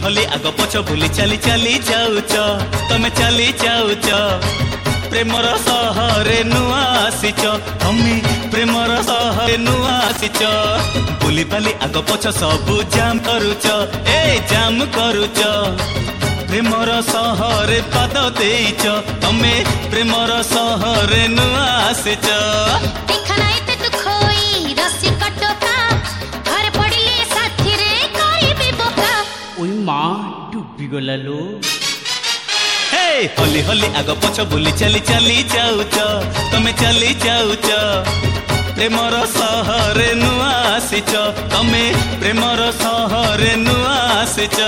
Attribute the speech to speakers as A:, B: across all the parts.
A: हली आग पछ भूली चली चली जाऊच तमे चली जाऊच प्रेमर सहरे नुआ आसीच तमे प्रेमर सहरे नुआ आसीच बुली बाली आग पछ सबु जाम करूच ए जाम करूच प्रेमर सहरे पाद देइच तमे प्रेमर सहरे नुआ आसीच
B: डुबी गला लो
A: हली हली आग पछ बुली चली चली जाऊच तमे चली जाऊच प्रेमर सहरे नुआ आसीच तमे प्रेमर सहरे नुआ आसीच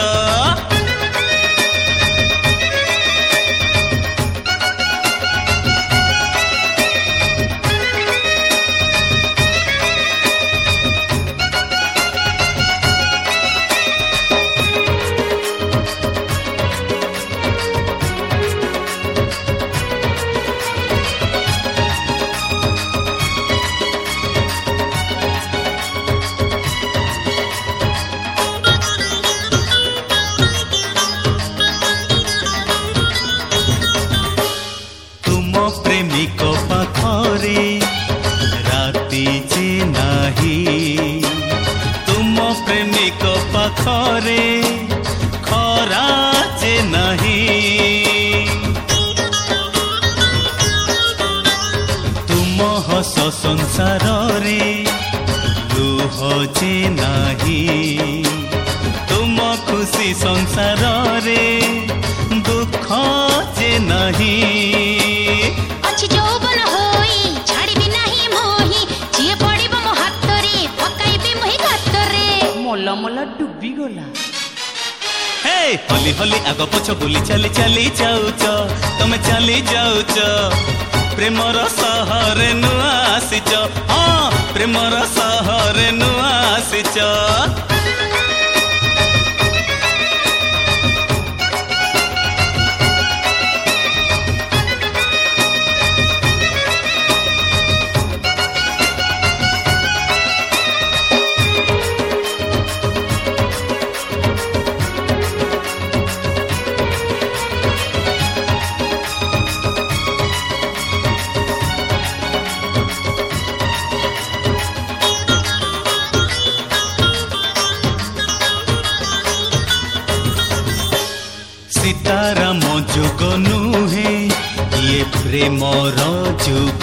A: प्रेमिक पाखरे राती जे नाही तुम प्रेमिक पाखरे खरा जे नाही तुम हस संसार रे लुह जे नाही तुम खुशी संसार रे दुख जे नाही
B: मोला मोला डुबी गला
A: हली हली आग पछ बुली चली चली जाऊच तमे चली जाऊच प्रेमर सहरे नुआ आसीच हाँ प्रेमर सहरे नुआ आसीच सीताराम जुग नुहे ये प्रेमर जुग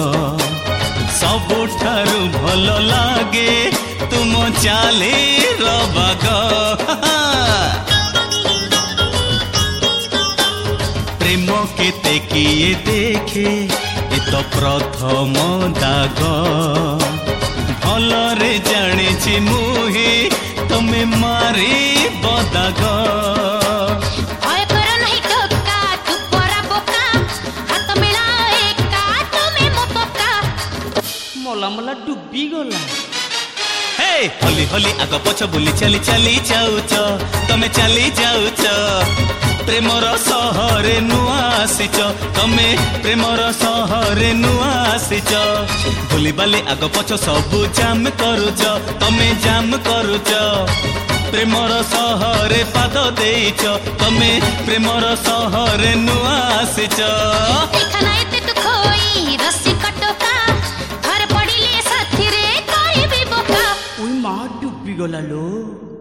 A: सबुठारु भल लागे तुम चाले रबाग प्रेम केते किए देखे ए तो प्रथम दाग भल रे जाने मुहे तमे मारे बदाग
B: मोला मोला डुबी गला
A: हली हली आग पछ बुली चली चली जाऊच तमे चली जाऊच प्रेमर सहरे नुआ आसीच तमे प्रेमर सहरे नुआ आसीच बुली बाली आग पछ सबु जाम करूच तमे जाम करूच प्रेमर सहरे पाद देइच तमे प्रेमर सहरे नुआ आसीच
B: डुबी गला लो।